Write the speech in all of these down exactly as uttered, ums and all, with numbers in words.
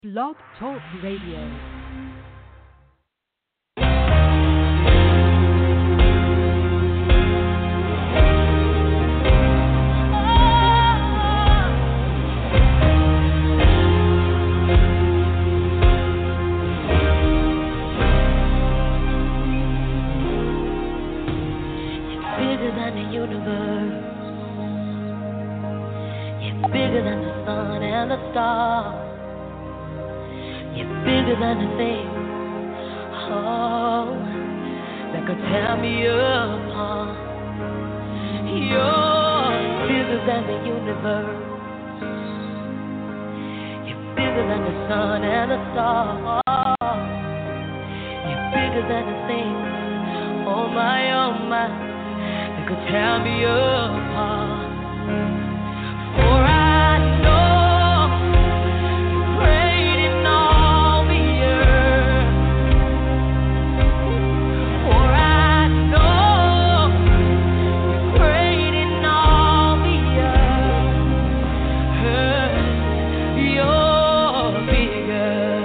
Blog Talk Radio. Bigger than the universe. You're bigger than the sun and the stars. You're bigger than the things, oh, that could tear me apart. You're bigger than the universe. You're bigger than the sun and the stars. You're bigger than the things, oh my, oh my, that could tear me apart. For I know you're great in all the earth. For I know you're great in all the earth. You're bigger.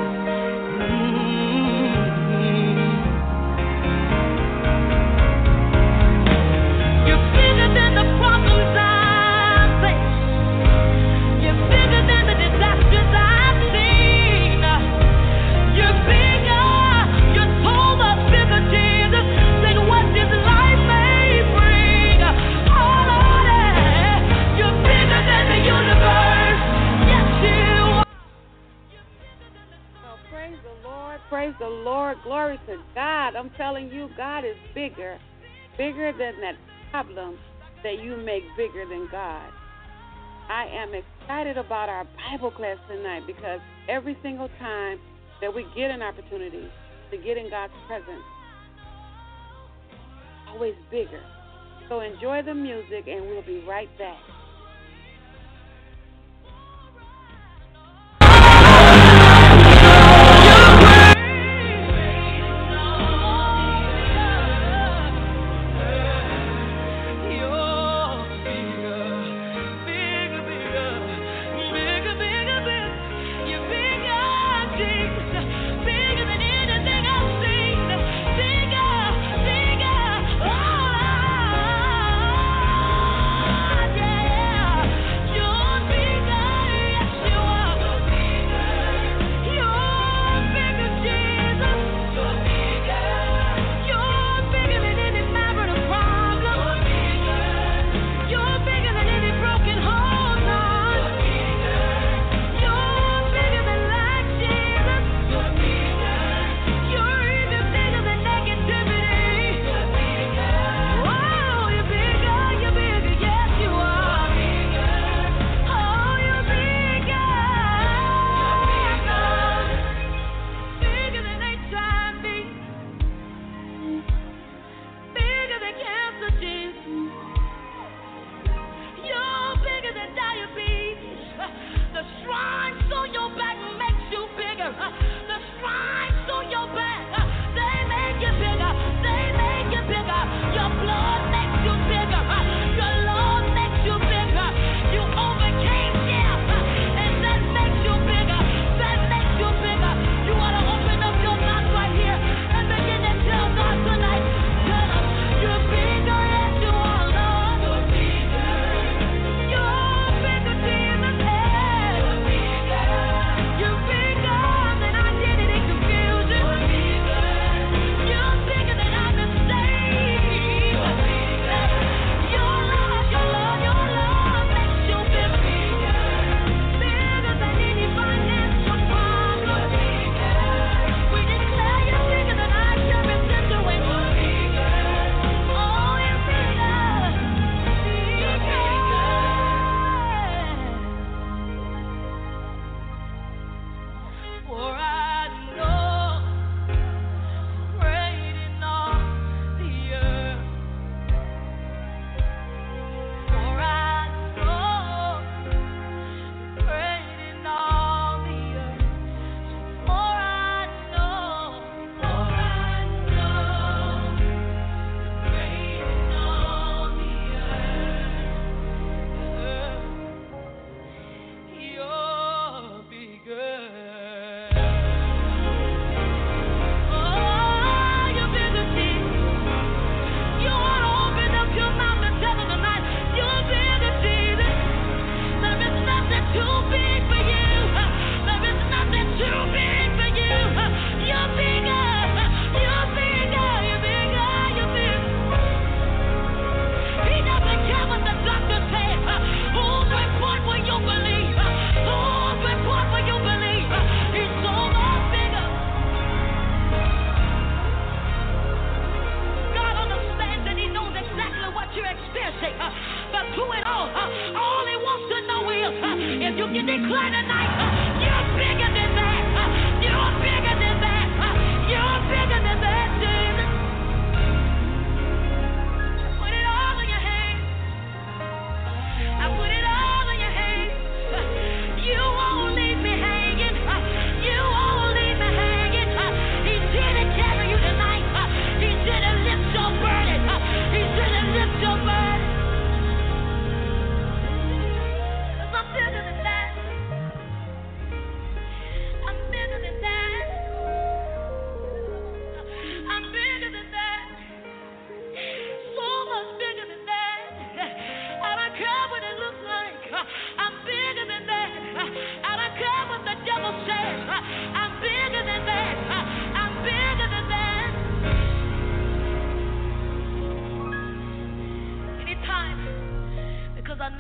Mm-hmm. You're bigger than the problems I face. You're bigger than the disasters I've seen. You're bigger. You're so much bigger, Jesus, than what this life may bring. Oh, Lord, you're bigger than the universe. Yes, you are. Well, praise the Lord, praise the Lord, glory to God. I'm telling you, God is bigger, bigger than that problem that you make bigger than God. I am excited about our Bible class tonight because every single time that we get an opportunity to get in God's presence, it's always bigger. So enjoy the music and we'll be right back. Yeah.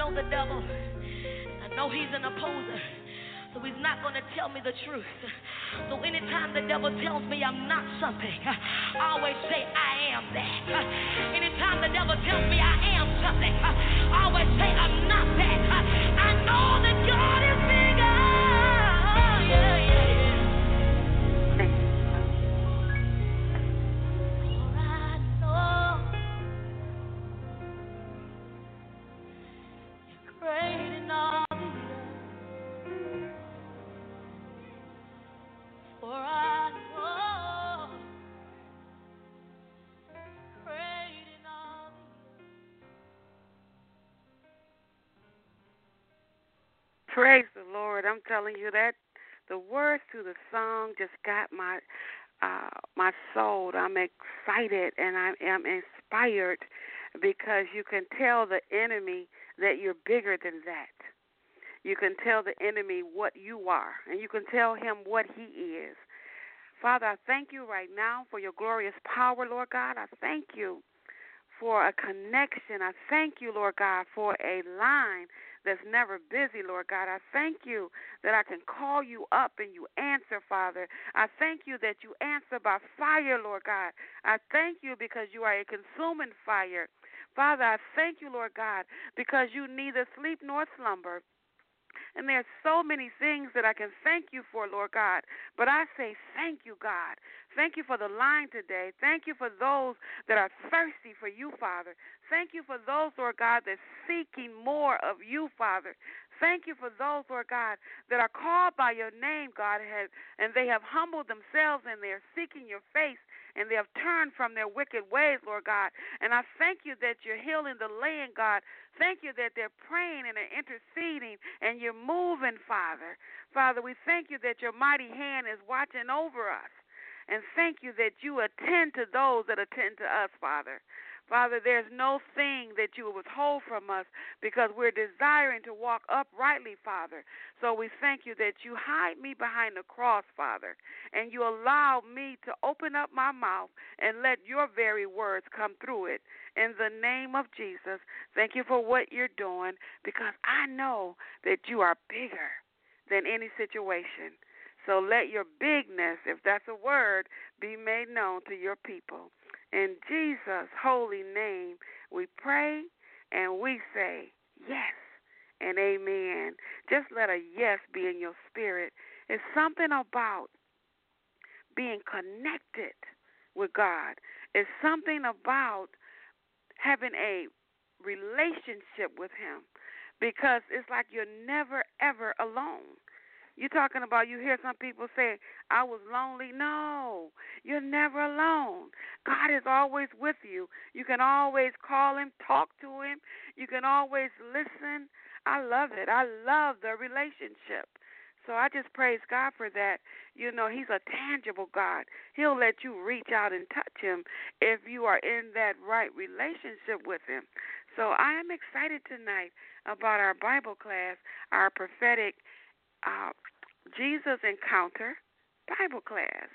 know the devil. I know he's an opposer. So he's not going to tell me the truth. So anytime the devil tells me I'm not something, I always say I am that. Anytime the devil tells me I am something, I always say I'm not that. I know that God is bigger. Yeah, yeah, yeah. For I know you're great in all the earth. For I know great in all the earth. Praise the Lord. I'm telling you that the words to the song just got my uh, my soul. I'm excited and I am inspired because you can tell the enemy that you're bigger than that. You can tell the enemy what you are, and you can tell him what he is. Father, I thank you right now for your glorious power, Lord God. I thank you for a connection. I thank you, Lord God, for a line that's never busy, Lord God. I thank you that I can call you up and you answer, Father. I thank you that you answer by fire, Lord God. I thank you because you are a consuming fire. Father, I thank you, Lord God, because you neither sleep nor slumber. And there's so many things that I can thank you for, Lord God. But I say thank you, God. Thank you for the line today. Thank you for those that are thirsty for you, Father. Thank you for those, Lord God, that's seeking more of you, Father. Thank you for those, Lord God, that are called by your name, God, and they have humbled themselves and they're seeking your face and they have turned from their wicked ways, Lord God. And I thank you that you're healing the land, God. Thank you that they're praying and they're interceding and you're moving, Father. Father, we thank you that your mighty hand is watching over us. And thank you that you attend to those that attend to us, Father. Father, there's no thing that you withhold from us because we're desiring to walk uprightly, Father. So we thank you that you hide me behind the cross, Father, and you allow me to open up my mouth and let your very words come through it. In the name of Jesus, thank you for what you're doing because I know that you are bigger than any situation. So let your bigness, if that's a word, be made known to your people. In Jesus' holy name, we pray and we say yes and amen. Just let a yes be in your spirit. It's something about being connected with God. It's something about having a relationship with him because it's like you're never, ever alone. You're talking about, you hear some people say, I was lonely. No, you're never alone. God is always with you. You can always call him, talk to him. You can always listen. I love it. I love the relationship. So I just praise God for that. You know, he's a tangible God. He'll let you reach out and touch him if you are in that right relationship with him. So I am excited tonight about our Bible class, our prophetic Uh, Jesus Encounter Bible class.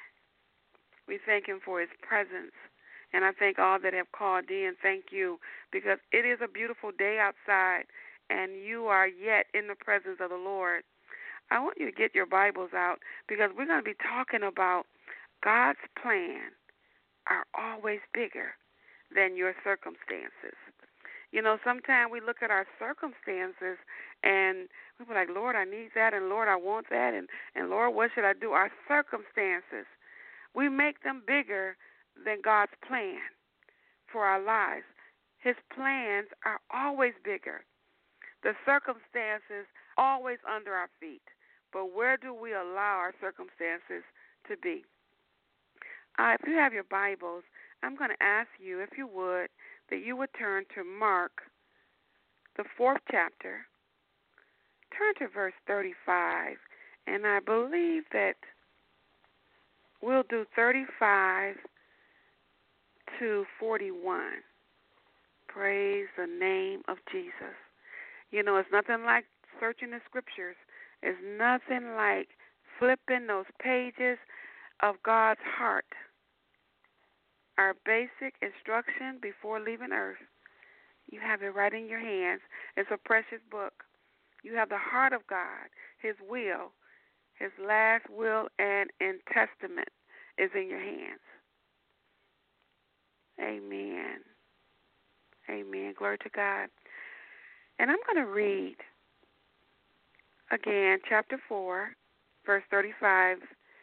We thank him for his presence, and I thank all that have called in. Thank you, because it is a beautiful day outside, and you are yet in the presence of the Lord. I want you to get your Bibles out, because we're going to be talking about God's plan are always bigger than your circumstances. You know, sometimes we look at our circumstances and we be like, Lord, I need that, and Lord, I want that, and, and Lord, what should I do? Our circumstances, we make them bigger than God's plan for our lives. His plans are always bigger. The circumstances always under our feet. But where do we allow our circumstances to be? Uh, if you have your Bibles, I'm going to ask you, if you would, that you would turn to Mark, the fourth chapter. Turn to verse thirty-five, and I believe that we'll do thirty-five to forty-one. Praise the name of Jesus. You know, it's nothing like searching the scriptures. It's nothing like flipping those pages of God's heart. Our basic instruction before leaving earth. You have it right in your hands. It's a precious book. You have the heart of God, His will, His last will and in testament is in your hands. Amen. Amen. Glory to God. And I'm going to read again chapter four, verse thirty-five.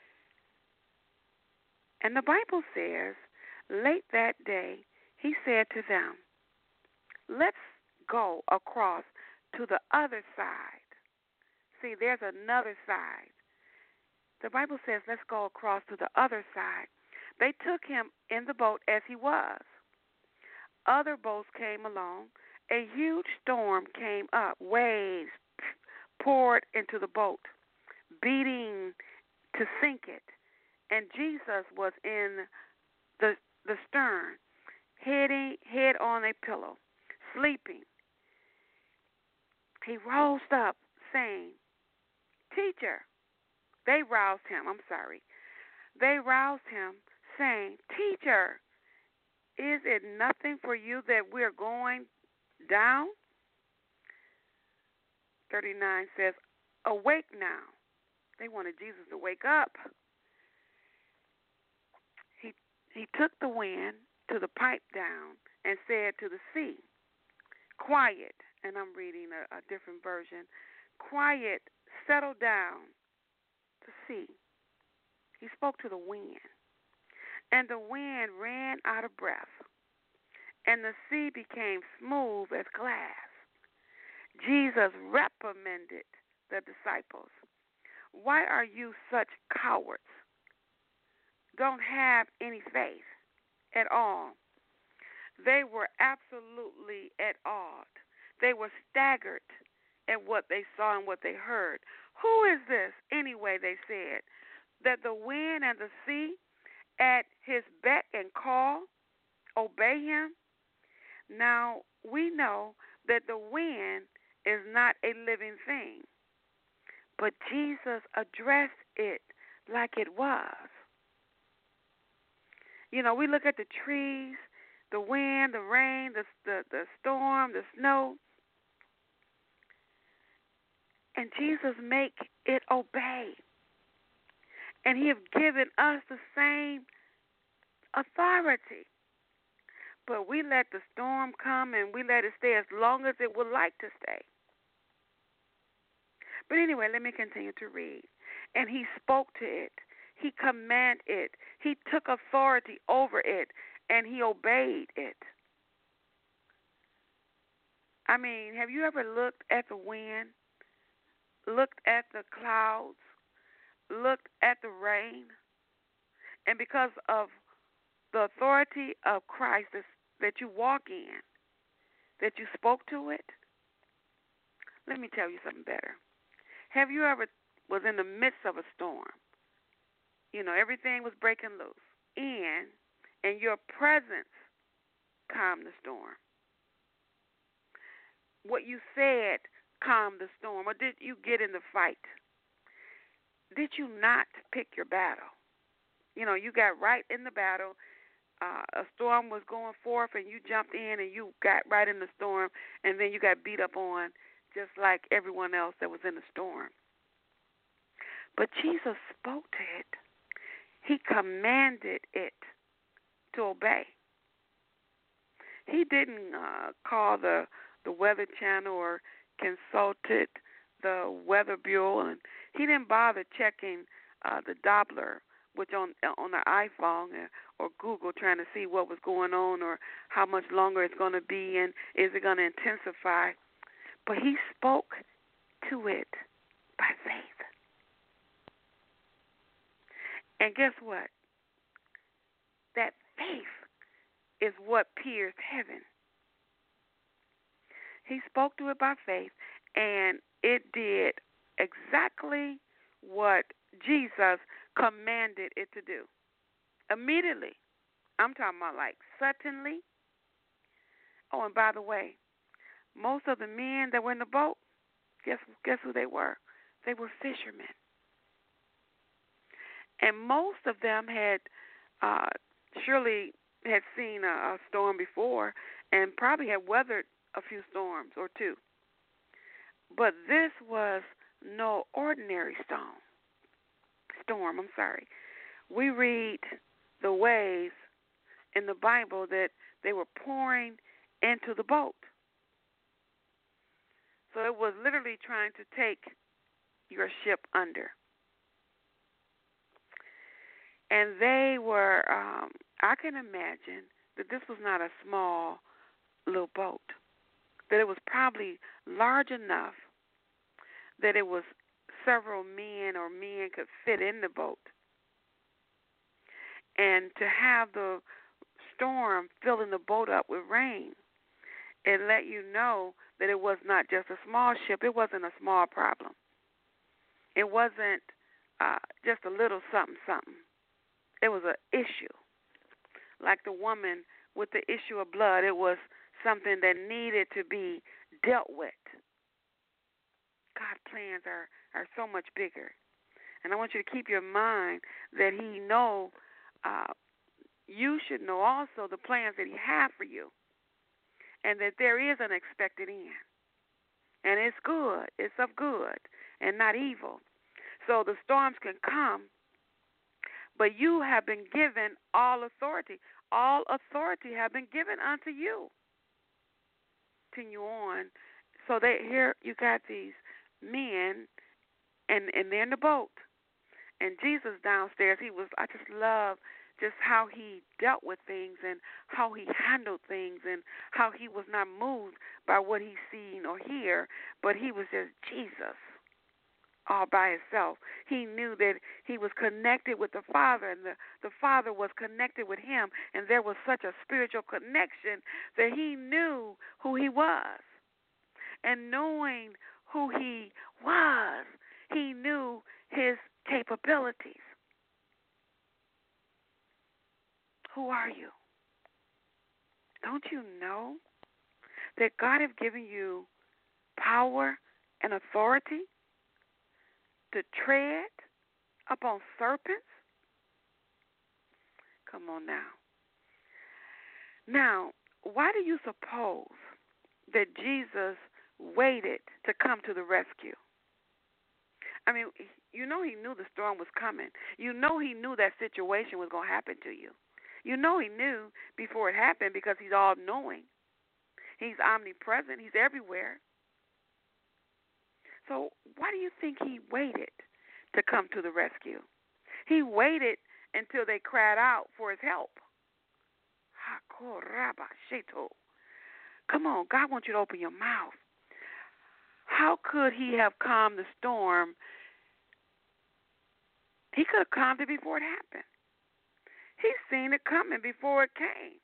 And the Bible says, late that day, he said to them, let's go across to the other side. See, there's another side. The Bible says, let's go across to the other side. They took him in the boat as he was. Other boats came along. A huge storm came up. Waves poured into the boat, beating to sink it. And Jesus was in the the stern, heading, head on a pillow, sleeping. He rose up, saying, Teacher. They roused him. I'm sorry. They roused him, saying, Teacher, is it nothing for you that we're going down? thirty-nine says, awake now. They wanted Jesus to wake up. He he took the wind to the pipe down and said to the sea, quiet, and I'm reading a, a different version, quiet, settle down to sea. He spoke to the wind, and the wind ran out of breath, and the sea became smooth as glass. Jesus reprimanded the disciples. Why are you such cowards? Don't have any faith at all. They were absolutely at awe. They were staggered at what they saw and what they heard. Who is this, anyway, they said, that the wind and the sea at his beck and call obey him? Now, we know that the wind is not a living thing, but Jesus addressed it like it was. You know, we look at the trees, the wind, the rain, the, the, the storm, the snow, and Jesus make it obey. And he has given us the same authority. But we let the storm come and we let it stay as long as it would like to stay. But anyway, let me continue to read. And he spoke to it. He commanded it. He took authority over it, and he obeyed it. I mean, have you ever looked at the wind, looked at the clouds, looked at the rain? And because of the authority of Christ that you walk in, that you spoke to it, let me tell you something better. Have you ever was in the midst of a storm? You know, everything was breaking loose. And, and your presence calmed the storm. What you said calmed the storm. Or did you get in the fight? Did you not pick your battle? You know, you got right in the battle. Uh, a storm was going forth, and you jumped in, and you got right in the storm, and then you got beat up on just like everyone else that was in the storm. But Jesus spoke to it. He commanded it to obey. He didn't uh, call the, the Weather Channel or consulted the Weather Bureau, and he didn't bother checking uh, the Doppler, which on on the iPhone or, or Google, trying to see what was going on or how much longer it's going to be and is it going to intensify. But he spoke to it by faith. And guess what? That faith is what pierced heaven. He spoke to it by faith, and it did exactly what Jesus commanded it to do. Immediately. I'm talking about like suddenly. Oh, and by the way, most of the men that were in the boat, guess guess who they were? They were fishermen. And most of them had uh, surely had seen a, a storm before and probably had weathered a few storms or two. But this was no ordinary storm. Storm, I'm sorry. We read the waves in the Bible that they were pouring into the boat. So it was literally trying to take your ship under. And they were, um, I can imagine that this was not a small little boat, that it was probably large enough that it was several men or men could fit in the boat. And to have the storm filling the boat up with rain, it let you know that it was not just a small ship. It wasn't a small problem. It wasn't uh, just a little something, something. It was an issue. Like the woman with the issue of blood, it was something that needed to be dealt with. God's plans are, are so much bigger. And I want you to keep your mind that he know, uh, you should know also the plans that he has for you. And that there is an expected end. And it's good. It's of good and not evil. So the storms can come, but you have been given all authority. All authority have been given unto you. Continue on. So they here you got these men, and, and they're in the boat. And Jesus downstairs, he was, I just love just how he dealt with things and how he handled things and how he was not moved by what he seen or hear, but he was just Jesus all by himself. He knew that he was connected with the Father, and the, the Father was connected with him, and there was such a spiritual connection that he knew who he was. And knowing who he was, he knew his capabilities. Who are you? Don't you know that God has given you power and authority to tread upon serpents? Come on now. Now, why do you suppose that Jesus waited to come to the rescue? I mean, you know he knew the storm was coming. You know he knew that situation was going to happen to you. You know he knew before it happened because he's all-knowing. He's omnipresent. He's everywhere. So why do you think he waited to come to the rescue? He waited until they cried out for his help. Come on, God wants you to open your mouth. How could he have calmed the storm? He could have calmed it before it happened. He's seen it coming before it came.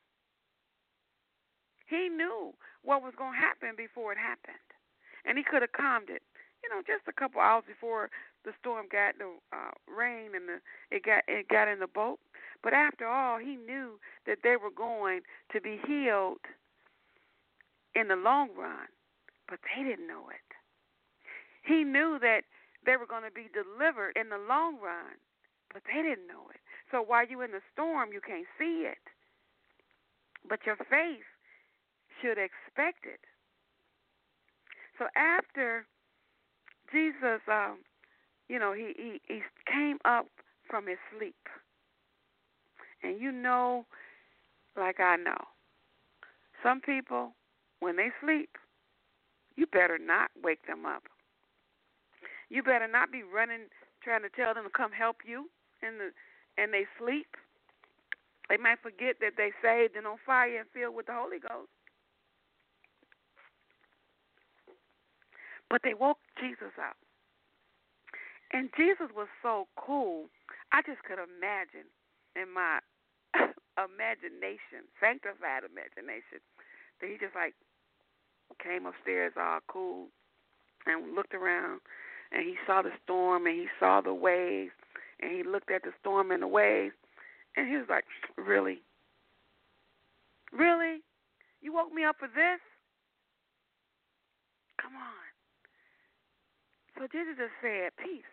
He knew what was going to happen before it happened. And he could have calmed it, you know, just a couple hours before the storm got the uh, rain and the it got it got in the boat. But after all, he knew that they were going to be healed in the long run, but they didn't know it. He knew that they were going to be delivered in the long run, but they didn't know it. So while you're in the storm, you can't see it. But your faith should expect it. So after Jesus, um, you know, he, he, he came up from his sleep. And you know, like I know, some people, when they sleep, you better not wake them up. You better not be running, trying to tell them to come help you, and the and they sleep. They might forget that they saved and on fire and filled with the Holy Ghost. But they woke Jesus up. And Jesus was so cool, I just could imagine in my imagination, sanctified imagination, that he just like came upstairs all cool and looked around, and he saw the storm and he saw the waves, and he looked at the storm and the waves, and he was like, really? Really? You woke me up for this? Come on. So Jesus just said, peace.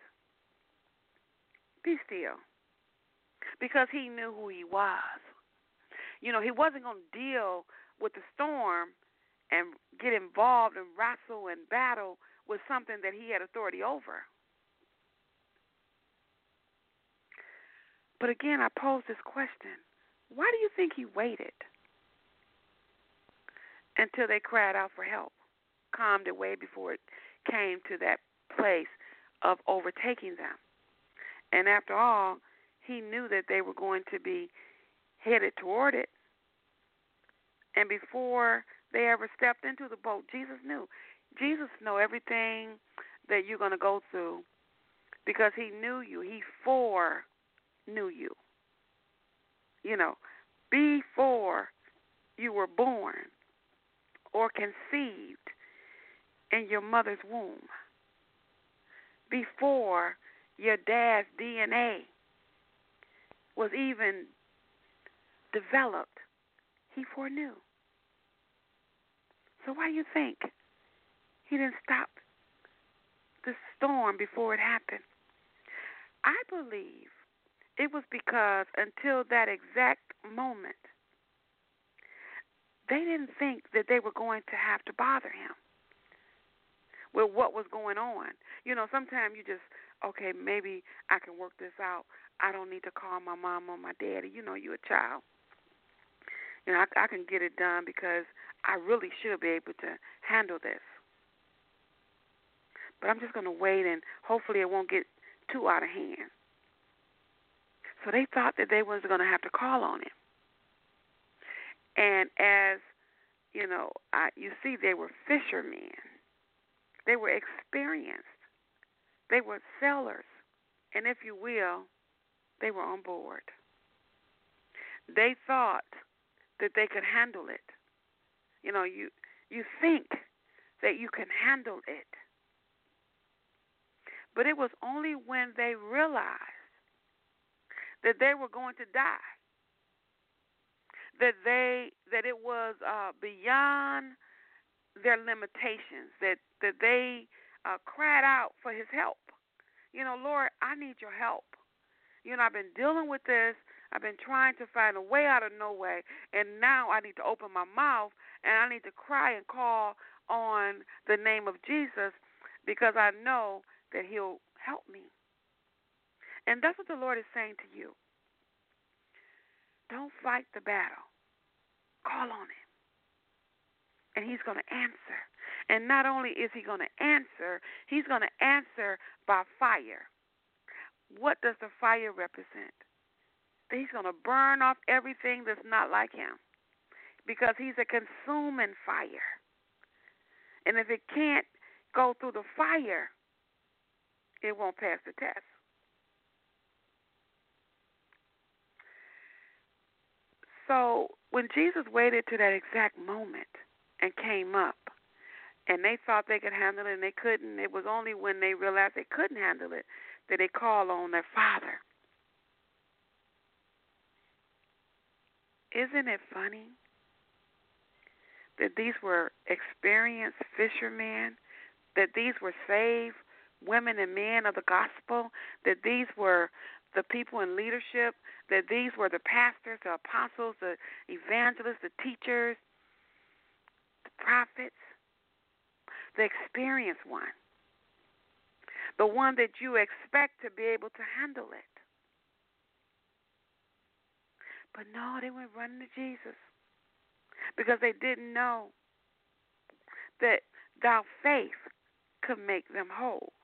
Be still. Because he knew who he was. You know, he wasn't going to deal with the storm and get involved and wrestle and battle with something that he had authority over. But again, I pose this question. Why do you think he waited until they cried out for help, calmed it way before it came to that place of overtaking them? And after all, he knew that they were going to be headed toward it. And before they ever stepped into the boat, Jesus knew. Jesus knew everything that you're going to go through because he knew you. He foreknew you. You know, before you were born or conceived in your mother's womb, before your dad's D N A was even developed, he foreknew. So why do you think he didn't stop the storm before it happened? I believe it was because until that exact moment, they didn't think that they were going to have to bother him with what was going on. You know, sometimes you just, okay, maybe I can work this out. I don't need to call my mom or my daddy. You know, you're a child. You know, I, I can get it done because I really should be able to handle this. But I'm just going to wait, and hopefully it won't get too out of hand. So they thought that they was going to have to call on him. And as, you know, I, you see, they were fishermen. They were experienced. They were sailors. And if you will, they were on board. They thought that they could handle it. You know, you you think that you can handle it. But it was only when they realized that they were going to die, that they that it was uh, beyond their limitations, that that they uh, cried out for his help. You know, Lord, I need your help. You know, I've been dealing with this. I've been trying to find a way out of no way, and now I need to open my mouth, and I need to cry and call on the name of Jesus because I know that he'll help me. And that's what the Lord is saying to you. Don't fight the battle. Call on him, and he's going to answer. And not only is he going to answer, he's going to answer by fire. What does the fire represent? That he's going to burn off everything that's not like him because he's a consuming fire. And if it can't go through the fire, it won't pass the test. So when Jesus waited to that exact moment and came up, and they thought they could handle it and they couldn't, it was only when they realized they couldn't handle it that they called on their Father. Isn't it funny that these were experienced fishermen, that these were saved women and men of the gospel, that these were the people in leadership, that these were the pastors, the apostles, the evangelists, the teachers, the prophets, the experienced one, the one that you expect to be able to handle it. But no, they went running to Jesus because they didn't know that thou faith could make them whole.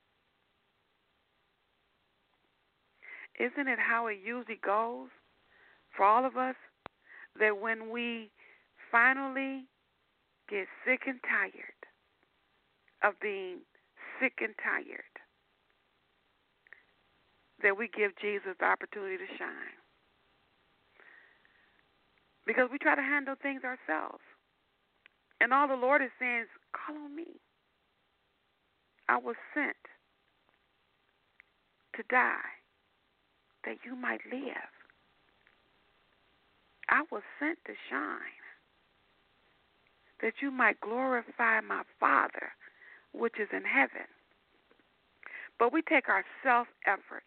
Isn't it how it usually goes for all of us that when we finally get sick and tired of being sick and tired, that we give Jesus the opportunity to shine? Because we try to handle things ourselves. And all the Lord is saying is, call on me. I was sent to die that you might live. I was sent to shine that you might glorify my Father which is in heaven. But we take our self-efforts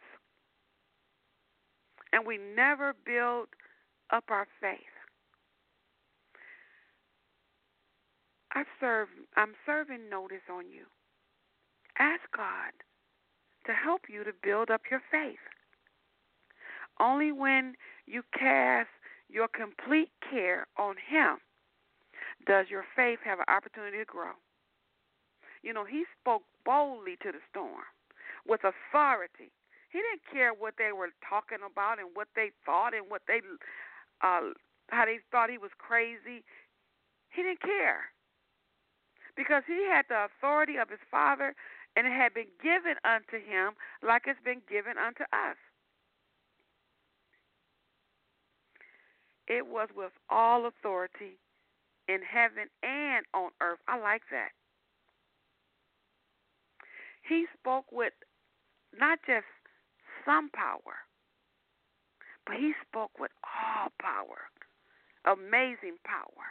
and we never build up our faith. I've served, I'm serving notice on you. Ask God to help you to build up your faith. Only when you cast your complete care on Him does your faith have an opportunity to grow. You know, He spoke boldly to the storm with authority. He didn't care what they were talking about and what they thought and what they, uh, how they thought he was crazy. He didn't care because he had the authority of his Father, and it had been given unto him like it's been given unto us. It was with all authority in heaven and on earth. I like that. He spoke with not just some power, but he spoke with all power, amazing power.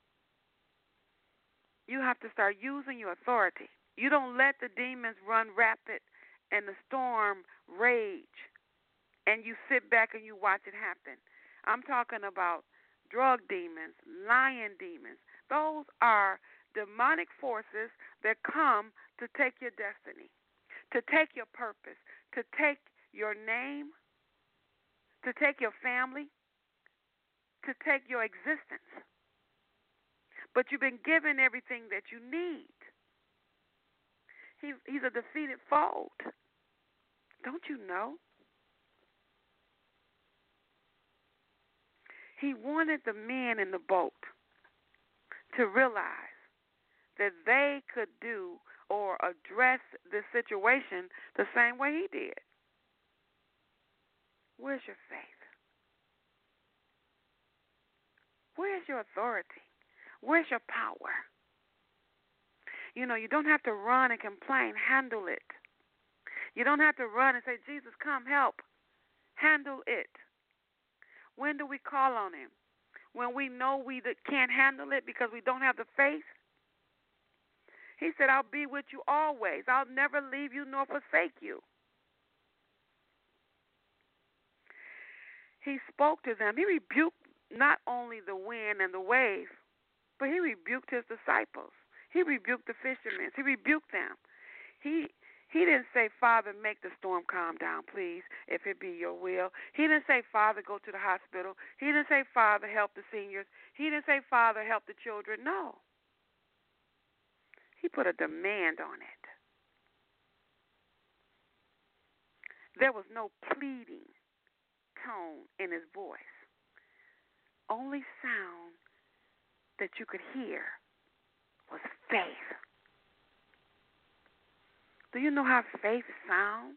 You have to start using your authority. You don't let the demons run rapid and the storm rage, and you sit back and you watch it happen. I'm talking about drug demons, lying demons. Those are demonic forces that come to take your destiny, to take your purpose, to take your name, to take your family, to take your existence. But you've been given everything that you need. He, he's a defeated foe. Don't you know? He wanted the men in the boat to realize that they could do or address the situation the same way he did. Where's your faith? Where's your authority? Where's your power? You know, you don't have to run and complain. Handle it. You don't have to run and say, Jesus, come help. Handle it. When do we call on him? When we know we can't handle it because we don't have the faith? He said, I'll be with you always. I'll never leave you nor forsake you. He spoke to them. He rebuked not only the wind and the wave, but he rebuked his disciples. He rebuked the fishermen. He rebuked them. He he didn't say, Father, make the storm calm down, please, if it be your will. He didn't say, Father, go to the hospital. He didn't say, Father, help the seniors. He didn't say, Father, help the children. No. He put a demand on it. There was no pleading tone in his voice. Only sound that you could hear was faith. Do you know how faith sounds?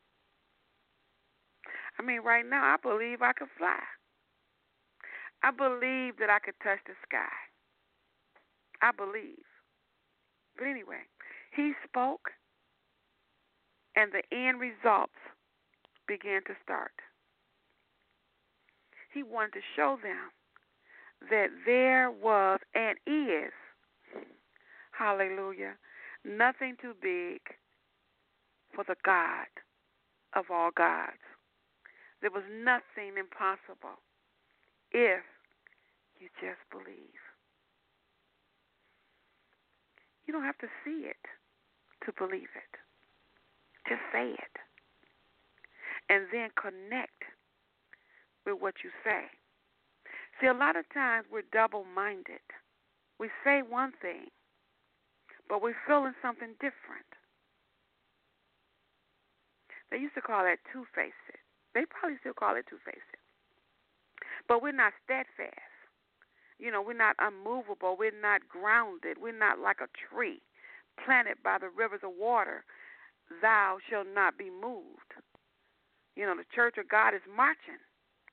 I mean, right now, I believe I could fly. I believe that I could touch the sky. I believe. But anyway, he spoke, and the end results began to start. He wanted to show them that there was and is, hallelujah, nothing too big for the God of all gods. There was nothing impossible if you just believe. You don't have to see it to believe it. Just say it. And then connect with what you say. See, a lot of times we're double-minded. We say one thing, but we're feeling something different. They used to call that two-faced. They probably still call it two-faced. But we're not steadfast. You know, we're not unmovable. We're not grounded. We're not like a tree planted by the rivers of water. Thou shalt not be moved. You know, the church of God is marching.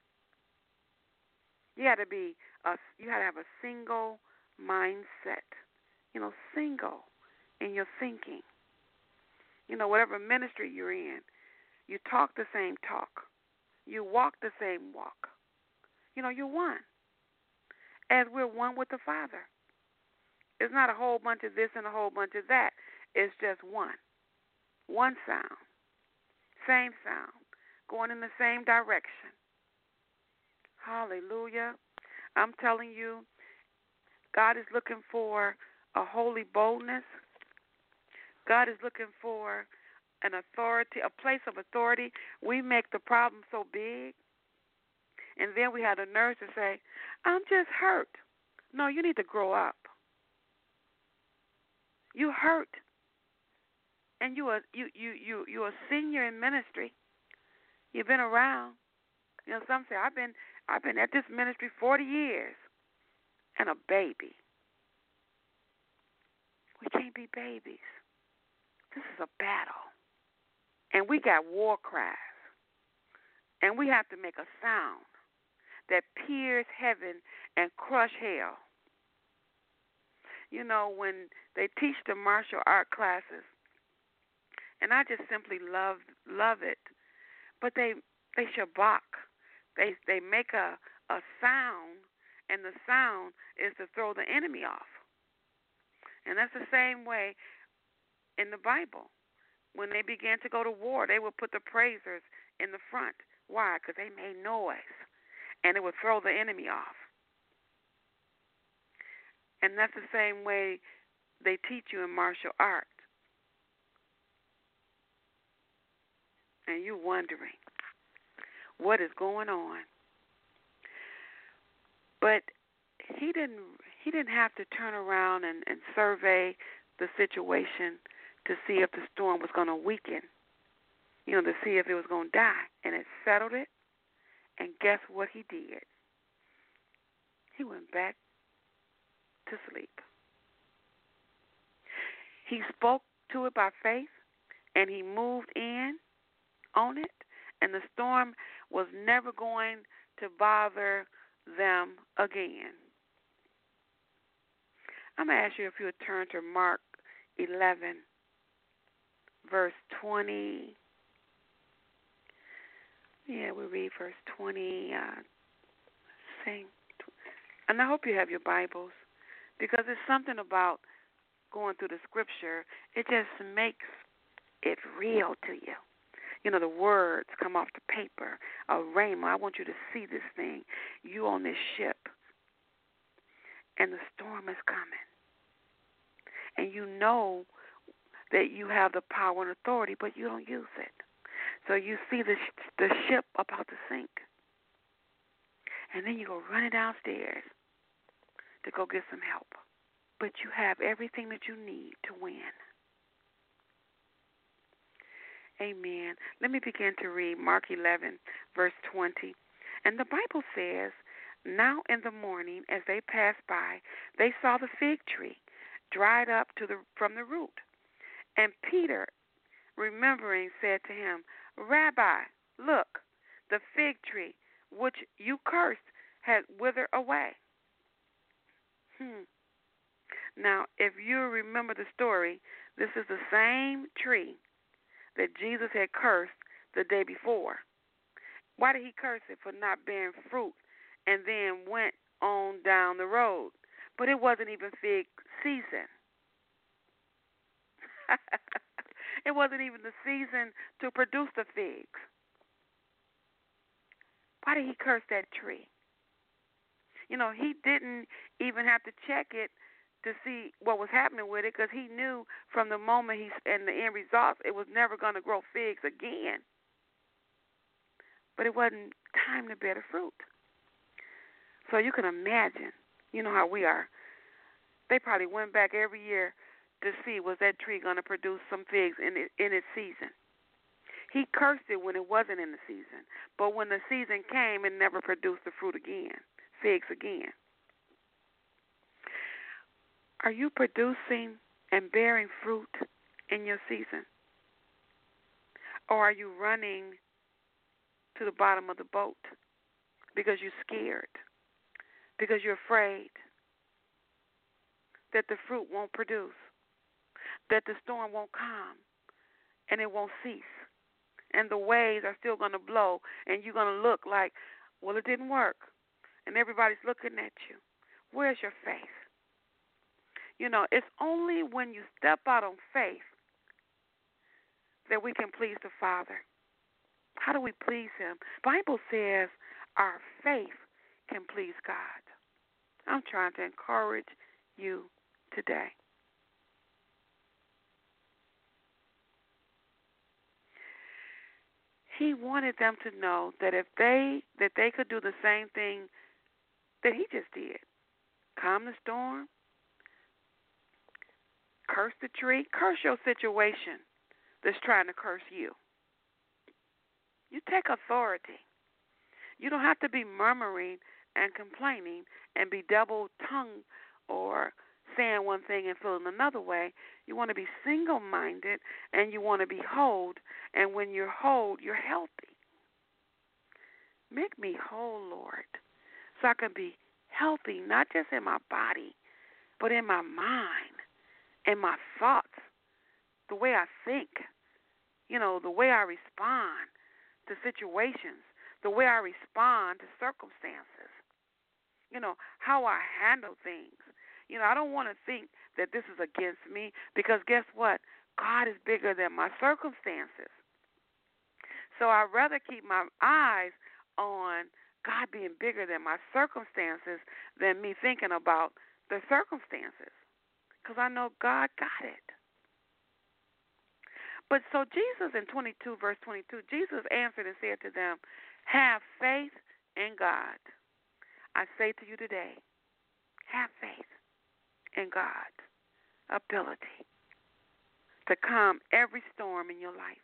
You had to be a, you had to have a single mindset. You know, single in your thinking. You know, whatever ministry you're in, you talk the same talk. You walk the same walk. You know, you're one. As we're one with the Father. It's not a whole bunch of this and a whole bunch of that. It's just one. One sound. Same sound. Going in the same direction. Hallelujah. I'm telling you, God is looking for a holy boldness. God is looking for an authority, a place of authority. We make the problem so big, and then we have the nerve to say, I'm just hurt. No, you need to grow up. You hurt, and you are you you you you are a senior in ministry. You've been around. You know, some say I've been I've been at this ministry forty years, and a baby. We can't be babies. This is a battle, and we got war cries, and we have to make a sound that pierce heaven and crush hell. You know, when they teach the martial art classes, and I just simply love love it, but they they shabak. They they make a, a sound, and the sound is to throw the enemy off. And that's the same way in the Bible. When they began to go to war, they would put the praisers in the front. Why? Because they made noise, and it would throw the enemy off. And that's the same way they teach you in martial arts. And you're wondering what is going on. But he didn't he didn't have to turn around and, and survey the situation to see if the storm was going to weaken, you know, to see if it was going to die. And it settled it. And guess what he did? He went back to sleep. He spoke to it by faith, and he moved in on it, and the storm was never going to bother them again. I'm going to ask you if you would turn to Mark eleven, verse twenty. Yeah, we read verse twenty. Uh, sing. And I hope you have your Bibles, because there's something about going through the scripture. It just makes it real to you. You know, the words come off the paper. A rhema. I want you to see this thing. You on this ship, and the storm is coming. And you know that you have the power and authority, but you don't use it. So you see the the ship about to sink. And then you go running downstairs to go get some help. But you have everything that you need to win. Amen. Let me begin to read Mark eleven, verse twenty. And the Bible says, now in the morning, as they passed by, they saw the fig tree dried up to the from the root. And Peter, remembering, said to him, Rabbi, look, the fig tree which you cursed has withered away. Hmm. Now, if you remember the story, this is the same tree that Jesus had cursed the day before. Why did he curse it? For not bearing fruit, and then went on down the road. But it wasn't even fig season. It wasn't even the season to produce the figs. Why did he curse that tree? You know, he didn't even have to check it to see what was happening with it, because he knew from the moment he and the end result, it was never going to grow figs again. But it wasn't time to bear the fruit. So you can imagine, you know how we are. They probably went back every year to see, was that tree going to produce some figs in it, in its season. He cursed it when it wasn't in the season. But when the season came, it never produced the fruit again, figs again. Are you producing and bearing fruit in your season? Or are you running to the bottom of the boat because you're scared, because you're afraid that the fruit won't produce, that the storm won't come, and it won't cease, and the waves are still going to blow, and you're going to look like, well, it didn't work, and everybody's looking at you. Where's your faith? You know, it's only when you step out on faith that we can please the Father. How do we please him? The Bible says our faith can please God. I'm trying to encourage you today. he wanted them to know that if they that they could do the same thing that he just did, calm the storm, curse the tree, curse your situation that's trying to curse you. You take authority. You don't have to be murmuring and complaining and be double-tongued or saying one thing and feeling another way. You want to be single-minded and you want to be whole. And when you're whole, you're healthy. Make me whole, Lord, so I can be healthy, not just in my body, but in my mind, in my thoughts, the way I think, you know, the way I respond to situations, the way I respond to circumstances, you know, how I handle things. You know, I don't want to think that this is against me because guess what? God is bigger than my circumstances. So I'd rather keep my eyes on God being bigger than my circumstances than me thinking about the circumstances because I know God got it. But so Jesus in twenty-two, verse twenty-two, Jesus answered and said to them, have faith in God. I say to you today, have faith in God's ability to calm every storm in your life.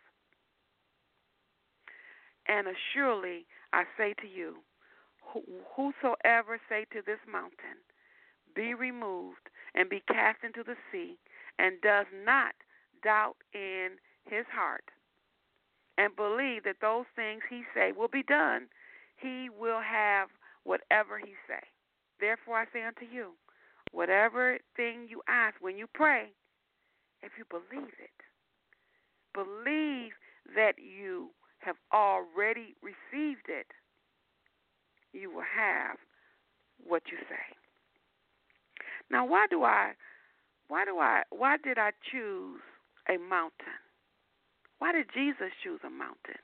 And assuredly, I say to you, whosoever say to this mountain, be removed and be cast into the sea, and does not doubt in his heart, and believe that those things he say will be done, he will have whatever he say. Therefore I say unto you, whatever thing you ask when you pray, if you believe it, believe that you have already received it, you will have what you say. Now, why do I, why do I, why did I choose a mountain? Why did Jesus choose a mountain?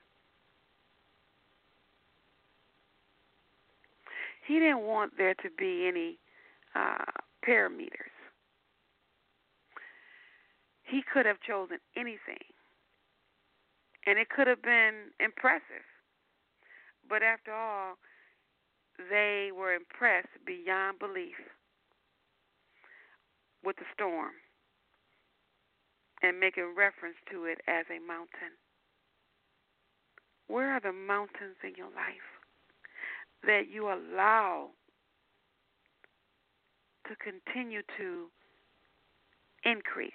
He didn't want there to be any uh, parameters. He could have chosen anything, and it could have been impressive. But after all, they were impressed beyond belief with the storm and making reference to it as a mountain. Where are the mountains in your life that you allow to continue to increase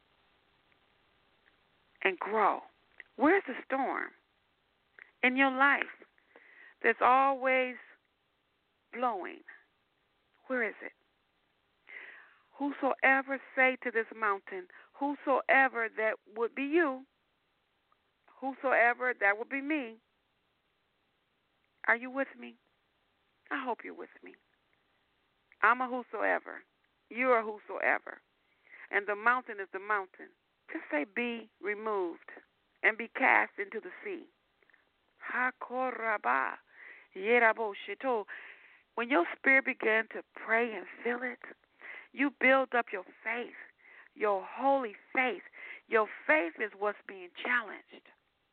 and grow? Where's the storm in your life that's always blowing? Where is it? Whosoever say to this mountain, whosoever, that would be you, whosoever, that would be me. Are you with me? I hope you're with me. I'm a whosoever. You are whosoever. And the mountain is the mountain. Just say be removed and be cast into the sea. Ha-koraba, yerabo shito. When your spirit begins to pray and feel it, you build up your faith, your holy faith. Your faith is what's being challenged.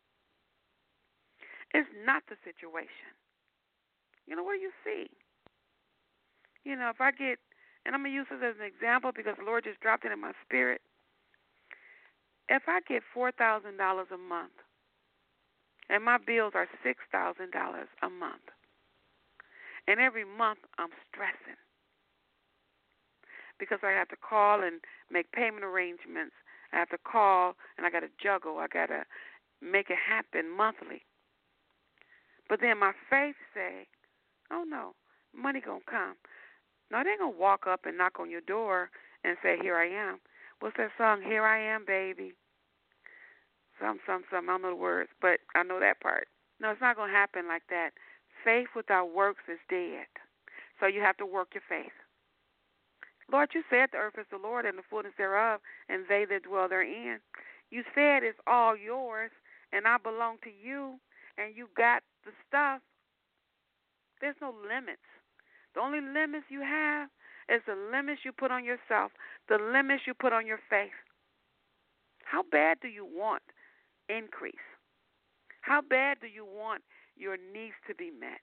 It's not the situation. You know, what do you see? You know, if I get, and I'm going to use this as an example because the Lord just dropped it in my spirit. If I get four thousand dollars a month and my bills are six thousand dollars a month, and every month I'm stressing because I have to call and make payment arrangements. I have to call and I got to juggle. I got to make it happen monthly. But then my faith say, oh, no, money going to come. No, they ain't going to walk up and knock on your door and say, here I am. What's that song? Here I am, baby. Some, some, some. I don't know the words, but I know that part. No, it's not going to happen like that. Faith without works is dead. So you have to work your faith. Lord, you said the earth is the Lord and the fullness thereof, and they that dwell therein. You said it's all yours, and I belong to you, and you got the stuff. There's no limits. The only limits you have is the limits you put on yourself, the limits you put on your faith. How bad do you want increase? How bad do you want your needs to be met?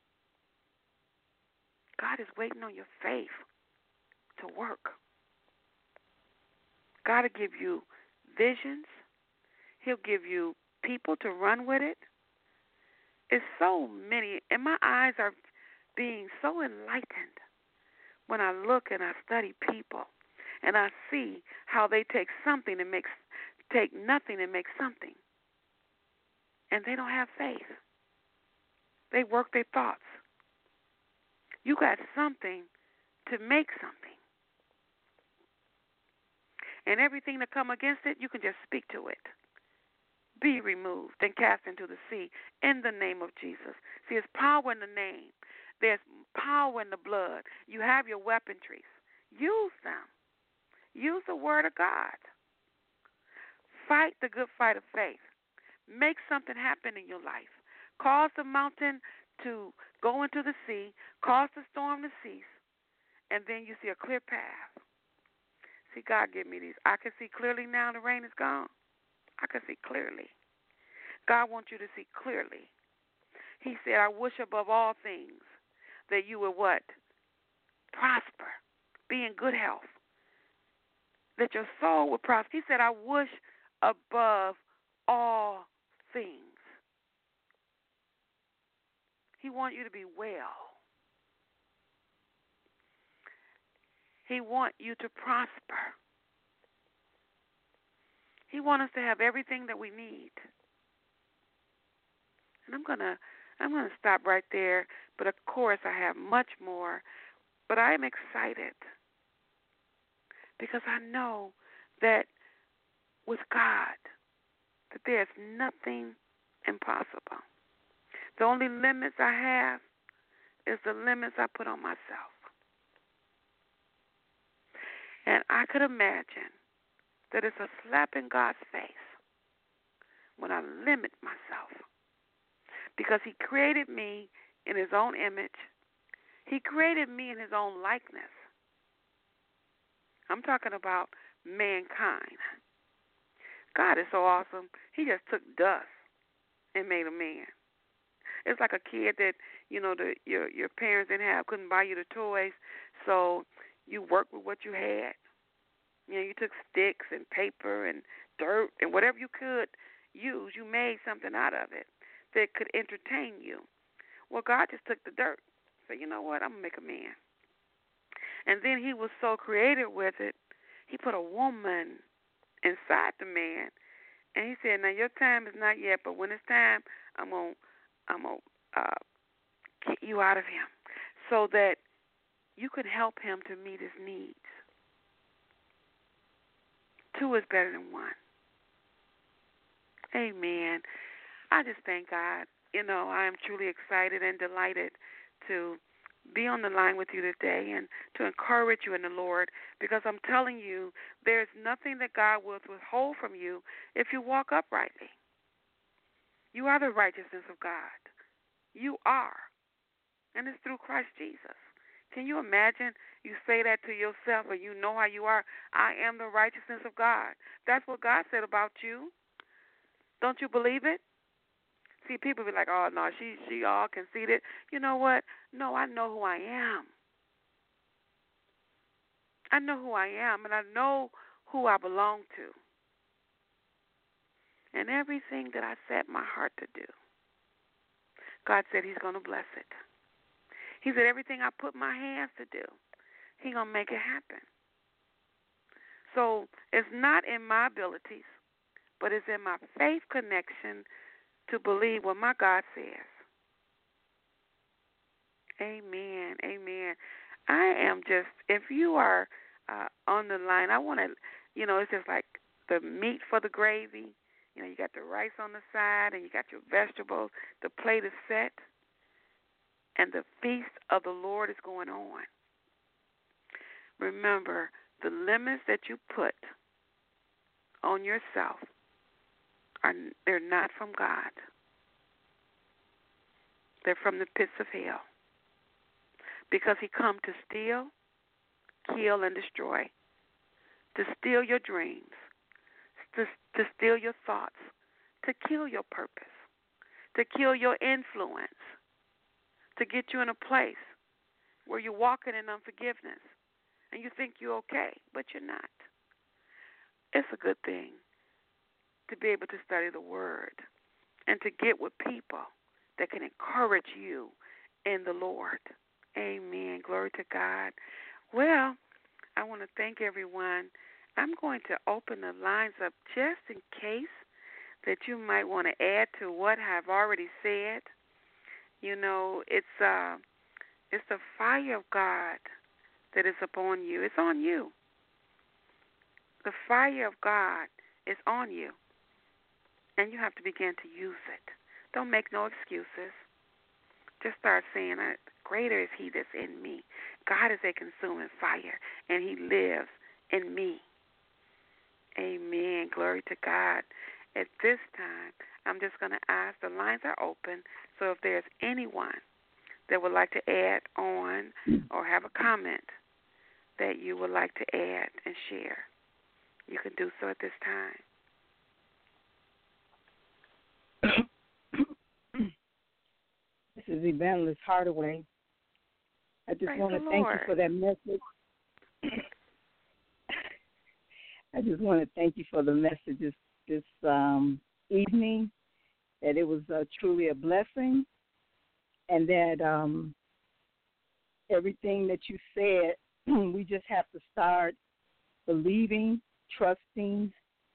God is waiting on your faith to work. God will give you visions. He'll give you people to run with it. It's so many, and my eyes are being so enlightened when I look and I study people, and I see how they take something and make take nothing and make something, and they don't have faith. They work their thoughts. You got something to make something, and everything that come against it, you can just speak to it. Be removed and cast into the sea in the name of Jesus. See, there's power in the name. There's power in the blood. You have your weaponries. Use them. Use the word of God. Fight the good fight of faith. Make something happen in your life. Cause the mountain to go into the sea. Cause the storm to cease. And then you see a clear path. See, God give me these. I can see clearly now the rain is gone. I can see clearly. God wants you to see clearly. He said, I wish above all things that you would what? Prosper. Be in good health. That your soul would prosper. He said, I wish above all things. He wants you to be well. He wants you to prosper. He wants us to have everything that we need. And I'm gonna I'm gonna stop right there. But of course I have much more. But I am excited because I know that with God that there's nothing impossible. The only limits I have is the limits I put on myself. And I could imagine that it's a slap in God's face when I limit myself. Because he created me in his own image. He created me in his own likeness. I'm talking about mankind. God is so awesome. He just took dust and made a man. It's like a kid that, you know, the, your your parents didn't have, couldn't buy you the toys, so you worked with what you had. You know, you took sticks and paper and dirt and whatever you could use, you made something out of it that could entertain you. Well, God just took the dirt. So, you know what, I'm going to make a man. And then he was so creative with it, he put a woman inside the man. And he said, now your time is not yet, but when it's time, I'm going I'm gonna, uh, get you out of him so that you can help him to meet his needs. Two is better than one. Amen. I just thank God. You know, I am truly excited and delighted to be on the line with you today and to encourage you in the Lord, because I'm telling you, there's nothing that God will withhold from you if you walk uprightly. You are the righteousness of God. You are. And it's through Christ Jesus. Can you imagine you say that to yourself, or you know how you are? I am the righteousness of God. That's what God said about you. Don't you believe it? See, people be like, oh, no, she she all conceited. You know what? No, I know who I am. I know who I am, and I know who I belong to. And everything that I set my heart to do, God said he's going to bless it. He said everything I put my hands to do, he's going to make it happen. So it's not in my abilities, but it's in my faith connection to believe what my God says. Amen. Amen. I am just, if you are uh, on the line, I want to, you know, it's just like the meat for the gravy. You know, you got the rice on the side and you got your vegetables. The plate is set and the feast of the Lord is going on. Remember, the limits that you put on yourself, are they're not from God. They're from the pits of hell. Because he come to steal, kill, and destroy. To steal your dreams. To, to steal your thoughts. To kill your purpose. to kill your influence, to get you in a place where you're walking in unforgiveness and you think you're okay, but you're not. It's a good thing to be able to study the Word and to get with people that can encourage you in the Lord. Amen. Glory to God. Well, I want to thank everyone. I'm going to open the lines up just in case that you might want to add to what I've already said. You know, it's uh, it's the fire of God that is upon you. It's on you. The fire of God is on you, and you have to begin to use it. Don't make no excuses. Just start saying, greater is he that's in me. God is a consuming fire, and he lives in me. Amen. Glory to God. At this time, I'm just going to ask, the lines are open, so if there's anyone that would like to add on or have a comment that you would like to add and share, you can do so at this time. This is Evangelist Hardaway. I just Praise want to the thank Lord. you for that message. I just want to thank you for the messages this um, evening, that it was uh, truly a blessing, and that um, everything that you said, we just have to start believing, trusting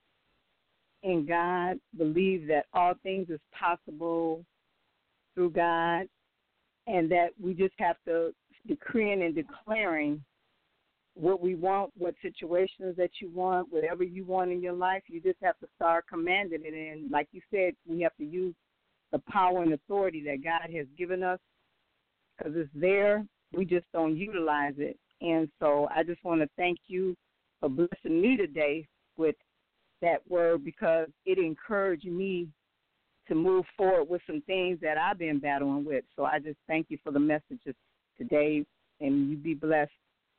in God, believe that all things is possible through God, and that we just have to decreeing and declaring what we want, what situations that you want, whatever you want in your life. You just have to start commanding it. And like you said, we have to use the power and authority that God has given us, because it's there. We just don't utilize it. And so I just want to thank you for blessing me today with that word, because it encouraged me to move forward with some things that I've been battling with. So I just thank you for the messages today, and you be blessed,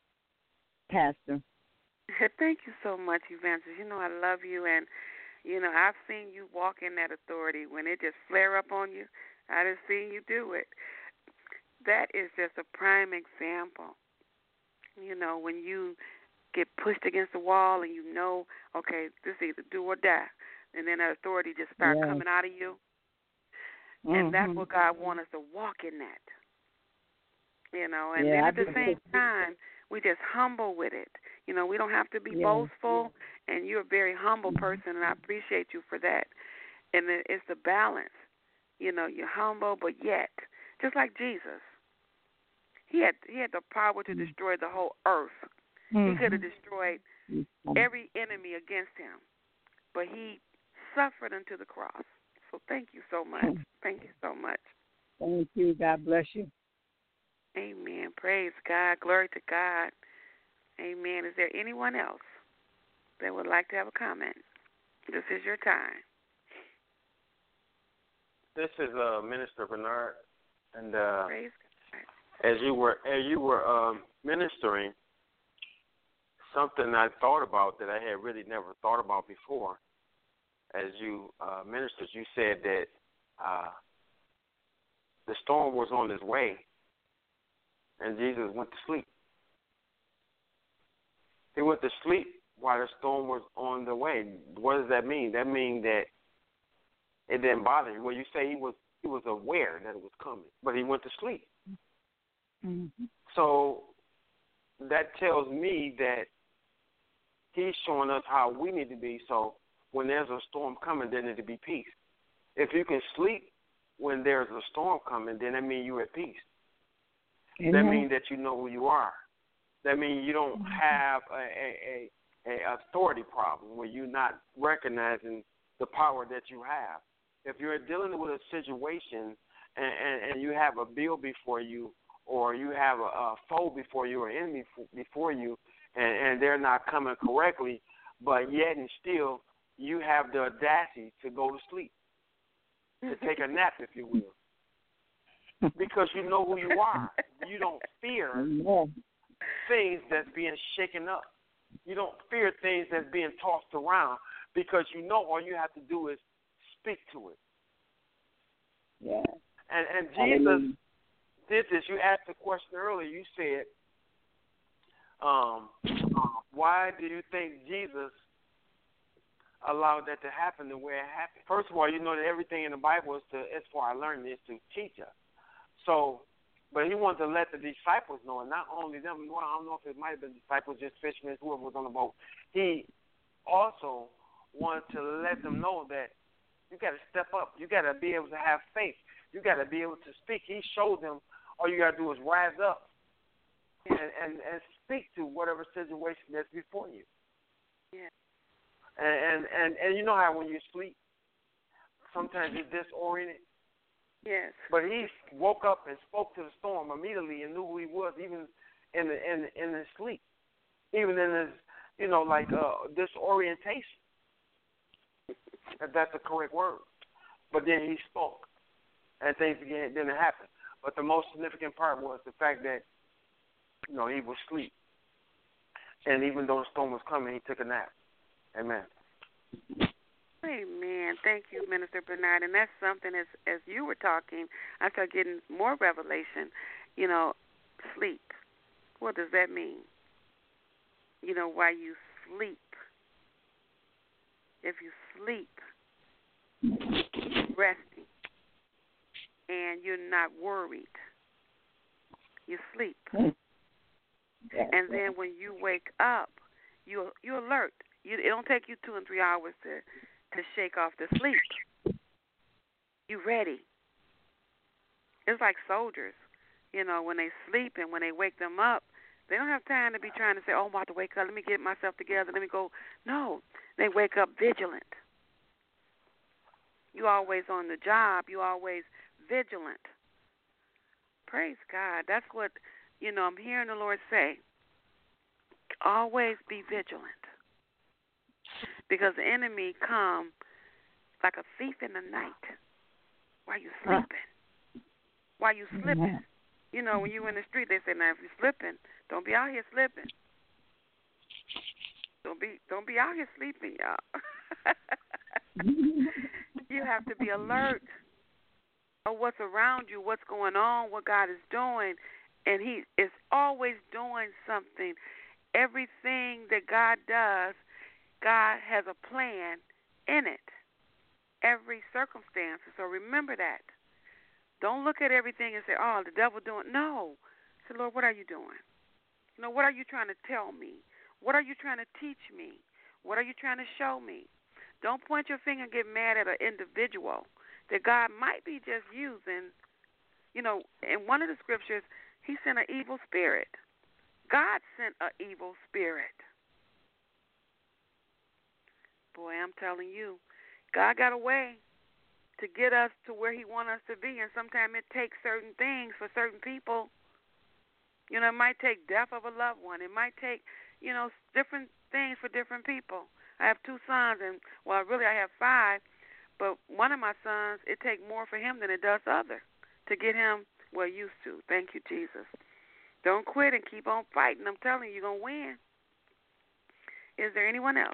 Pastor. Thank you so much, Evangelist. You know I love you, and, you know, I've seen you walk in that authority. When it just flare up on you, I just seen you do it. That is just a prime example. You know, when you get pushed against the wall and you know, okay, this is either do or die, and then that authority just start Yes. coming out of you. Mm-hmm. And that's what God wants us to walk in that. You know, and Yeah, then I at the do. same time, we just humble with it. You know, we don't have to be Yeah. boastful, and you're a very humble person, and I appreciate you for that. And it- it's the balance. You know, you're humble, but yet, just like Jesus, he had he had the power to destroy the whole earth. Mm-hmm. He could have destroyed Mm-hmm. every enemy against him, but he suffered unto the cross. So thank you so much. Thank you so much. Thank you. God bless you. Amen. Praise God. Glory to God. Amen. Is there anyone else that would like to have a comment? This is your time. This is uh, Minister Bernard, and uh, Praise God. as you were as you were um, ministering, something I thought about that I had really never thought about before. As you uh, ministered, you said that uh, the storm was on its way, and Jesus went to sleep. He went to sleep while the storm was on the way. What does that mean? That means that it didn't bother him. Well, you say he was he was aware that it was coming, but he went to sleep. Mm-hmm. So that tells me that he's showing us how we need to be. So when there's a storm coming, there need to be peace. If you can sleep when there's a storm coming, then that means you're at peace. Amen. That means that you know who you are. That means you don't have a, a, a, a authority problem where you're not recognizing the power that you have. If you're dealing with a situation and, and, and you have a bill before you, or you have a, a foe before you, or an enemy before you, and, and they're not coming correctly, but yet and still you have the audacity to go to sleep, to take a nap, if you will, because you know who you are. You don't fear Amen. things that's being shaken up. You don't fear things that's being tossed around, because you know all you have to do is speak to it. Yeah. And and Jesus Hallelujah. did this. You asked the question earlier. You said, um, why do you think Jesus allowed that to happen the way it happened? First of all, you know that everything in the Bible is to, as far as learning, is to teach us. So, but he wanted to let the disciples know, and not only them. Well, I don't know if it might have been disciples, just fishermen, whoever was on the boat. He also wanted to let them know that you got to step up. You got to be able to have faith. You got to be able to speak. He showed them all you got to do is rise up and, and, and speak to whatever situation that's before you. Yeah. And, and, and, and you know how when you sleep, sometimes you're disoriented. Yes. But he woke up and spoke to the storm immediately and knew who he was, even in the, in in his sleep, even in his, you know, like uh, disorientation. If that's the correct word. But then he spoke, and things began then it happened. But the most significant part was the fact that, you know, he was asleep, and even though the storm was coming, he took a nap. Amen. Amen. Thank you, Minister Bernard. And that's something, as as you were talking, I started getting more revelation. You know, sleep. What does that mean? You know, while you sleep. If you sleep, resting, and you're not worried, you sleep. And then when you wake up, you you alert. You, it don't take you two and three hours to to shake off the sleep. You ready. It's like soldiers, you know, when they sleep and when they wake them up, they don't have time to be trying to say, oh, I'm about to wake up, let me get myself together, let me go. No, they wake up vigilant. You always on the job, you always vigilant. Praise God. That's what, you know, I'm hearing the Lord say. Always be vigilant. Because the enemy come like a thief in the night while you sleeping, while you slipping. You know, when you in the street, they say, now, if you're slipping, don't be out here slipping. Don't be don't be out here sleeping, y'all. You have to be alert of what's around you, what's going on, what God is doing. And he is always doing something. Everything that God does, God has a plan in it, every circumstance. So remember that. Don't look at everything and say, oh, the devil doing. No. Say, Lord, what are you doing? You know, what are you trying to tell me? What are you trying to teach me? What are you trying to show me? Don't point your finger and get mad at an individual that God might be just using. You know, in one of the scriptures, he sent an evil spirit. God sent an evil spirit. Boy, I'm telling you, God got a way to get us to where he wants us to be, and sometimes it takes certain things for certain people. You know, it might take death of a loved one. It might take, you know, different things for different people. I have two sons, and, well, really I have five, but one of my sons, it takes more for him than it does the other to get him well used to. Thank you, Jesus. Don't quit and keep on fighting. I'm telling you, you're going to win. Is there anyone else?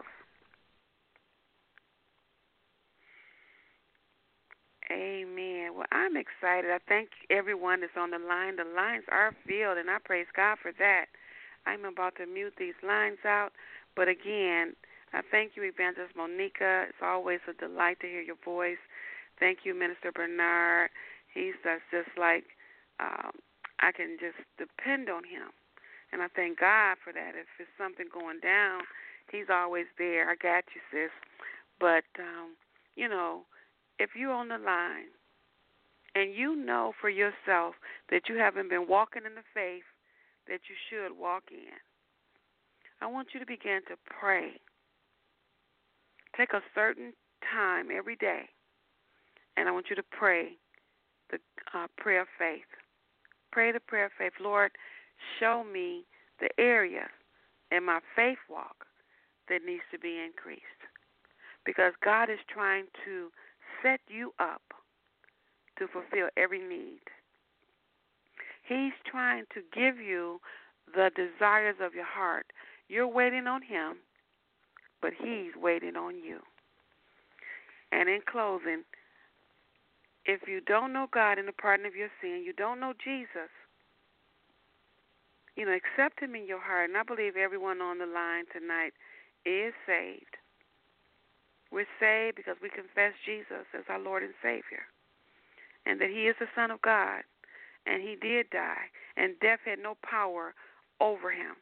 Amen. Well, I'm excited. I thank everyone that's on the line. The lines are filled, and I praise God for that. I'm about to mute these lines out. But again, I thank you, Evangelist Monica. It's always a delight to hear your voice. Thank you, Minister Bernard. He's just, just like, um, I can just depend on him. And I thank God for that. If it's something going down, he's always there. I got you, sis. But, um, you know, if you're on the line and you know for yourself that you haven't been walking in the faith that you should walk in, I want you to begin to pray. Take a certain time every day, and I want you to pray the uh, prayer of faith. Pray the prayer of faith. Lord, show me the area in my faith walk that needs to be increased. Because God is trying to set you up to fulfill every need. He's trying to give you the desires of your heart. You're waiting on him, but he's waiting on you. And in closing, if you don't know God and the pardon of your sin, you don't know Jesus, you know, accept him in your heart. And I believe everyone on the line tonight is saved. We're saved because we confess Jesus as our Lord and Savior, and that he is the Son of God, and he did die, and death had no power over him.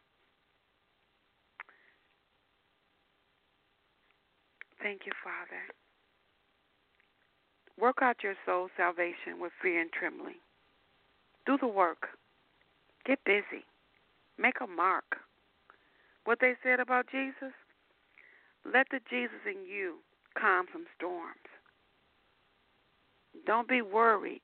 Thank you, Father. Work out your soul's salvation with fear and trembling. Do the work. Get busy. Make a mark. What they said about Jesus, let the Jesus in you calm some storms. Don't be worried.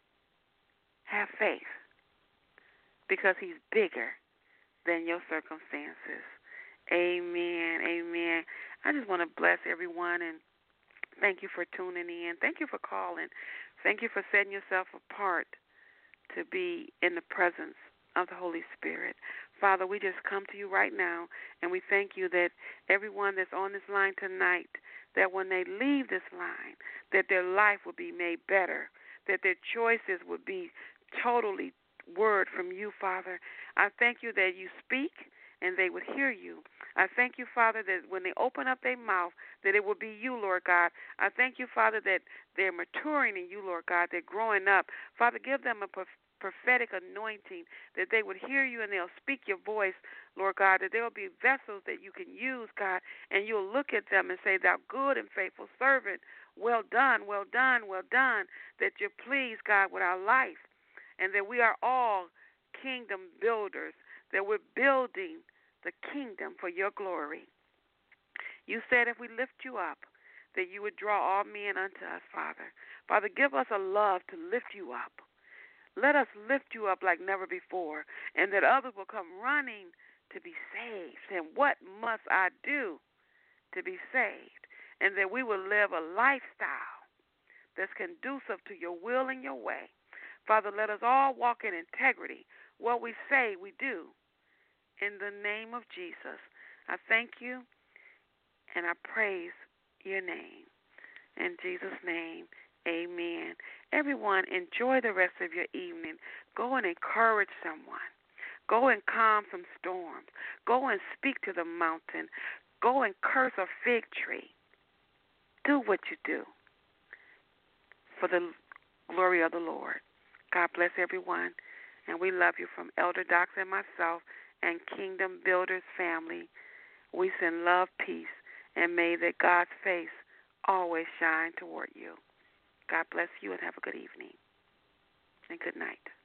Have faith, because he's bigger than your circumstances. Amen. Amen. I just want to bless everyone and thank you for tuning in. Thank you for calling. Thank you for setting yourself apart to be in the presence of the Holy Spirit. Father, we just come to you right now, and we thank you that everyone that's on this line tonight, that when they leave this line, that their life will be made better, that their choices would be totally word from you, Father. I thank you that you speak and they would hear you. I thank you, Father, that when they open up their mouth, that it will be you, Lord God. I thank you, Father, that they're maturing in you, Lord God. They're growing up. Father, give them a prophetic anointing, that they would hear you and they'll speak your voice, Lord God, that there will be vessels that you can use, God, and you'll look at them and say, thou good and faithful servant, well done, well done, well done, that you're pleased, God, with our life, and that we are all kingdom builders, that we're building the kingdom for your glory. You said if we lift you up, that you would draw all men unto us, Father. Father, give us a love to lift you up. Let us lift you up like never before, and that others will come running to be saved. And what must I do to be saved? And that we will live a lifestyle that's conducive to your will and your way. Father, let us all walk in integrity. What we say, we do. In the name of Jesus, I thank you and I praise your name. In Jesus' name, amen. Everyone, enjoy the rest of your evening. Go and encourage someone. Go and calm some storms. Go and speak to the mountain. Go and curse a fig tree. Do what you do for the glory of the Lord. God bless everyone, and we love you from Elder Docs and myself and Kingdom Builders family. We send love, peace, and may that God's face always shine toward you. God bless you and have a good evening and good night.